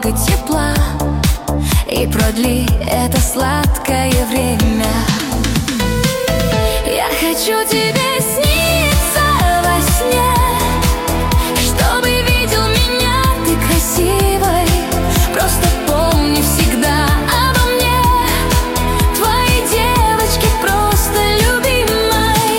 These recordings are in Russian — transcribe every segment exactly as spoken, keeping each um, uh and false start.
немного тепла и продли это сладкое время. Я хочу тебе сниться во сне, чтобы видел меня ты красивой. Просто помни всегда обо мне, твоей девочке просто любимой.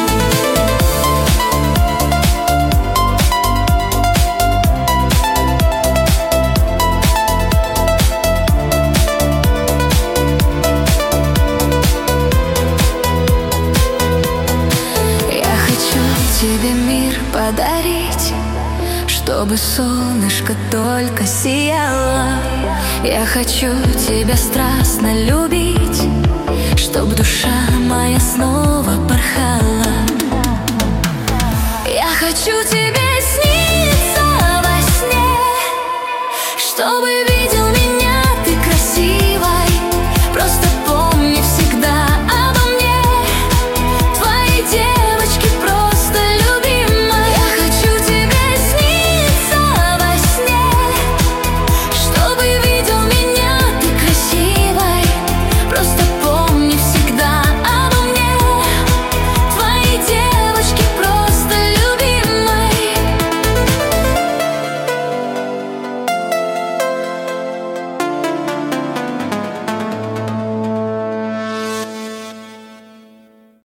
Я хочу тебе мир подарить, чтобы солнышко только сияло. Я хочу тебя страстно любить, чтоб душа моя снова порхала. Я хочу тебе